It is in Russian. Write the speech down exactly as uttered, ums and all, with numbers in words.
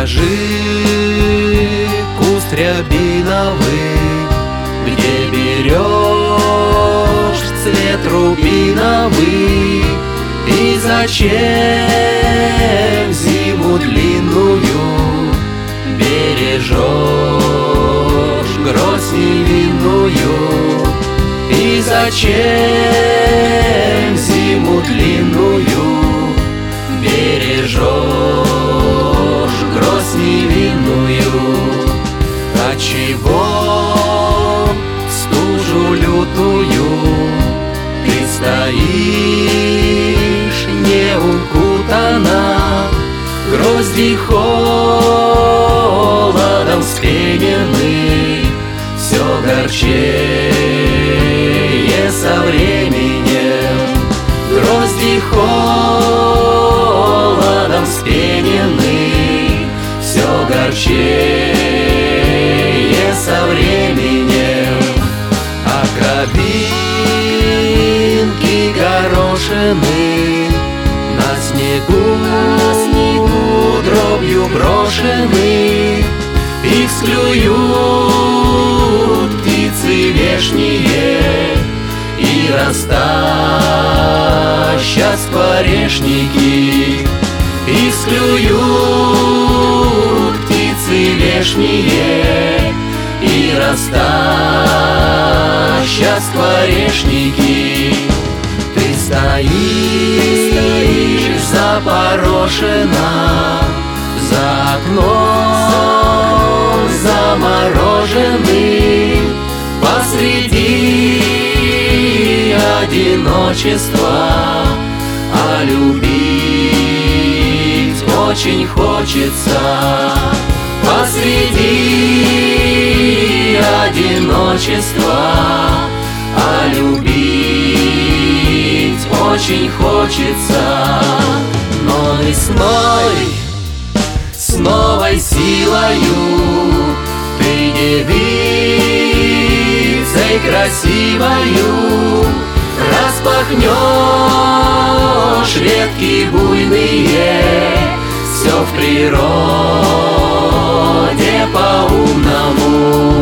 Покажи куст рябиновый, где берешь цвет рубиновый. И зачем зиму длинную бережешь гроздь невинную? И зачем зиму длинную бережешь гроздь невинную? Отчего в стужу лютую ты стоишь не укутана, грозди холодом вспенены, все горчее со временем. Грозди холодом вспенены, все горчее со временем. А кабинки горошины на снегу, на снегу дробью брошены. Их склюют птицы вешние и растащат скворечники. Их склюют птицы вешние и растащат скворечники. Ты стоишь, стоишь запорошена, за окном замороженный, посреди одиночества, а любить очень хочется. Посреди одиночества, а любить очень хочется. Но весной с новой силою ты девицей красивою распахнешь ветки буйные. Все в природе по-умному.